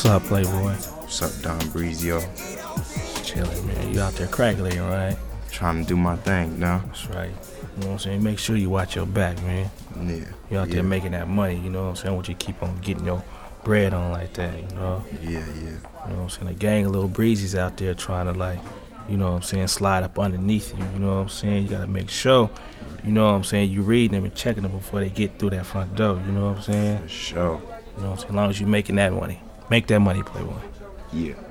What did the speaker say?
What's up, Playboy? What's up, Don Breezio? Chilling, man. You out there crackling, right? Trying to do my thing now. That's right. You know what I'm saying? Make sure you watch your back, man. Yeah. You out there making that money, you know what I'm saying? I want you to keep on getting your bread on like that, you know? Yeah. You know what I'm saying? A gang of little breezes out there trying to, like, you know what I'm saying, slide up underneath you, you know what I'm saying? You gotta make sure, you know what I'm saying, you reading them and checking them before they get through that front door, you know what I'm saying? For sure. You know what I'm saying? As long as you making that money. Make that money, Playboy. Yeah.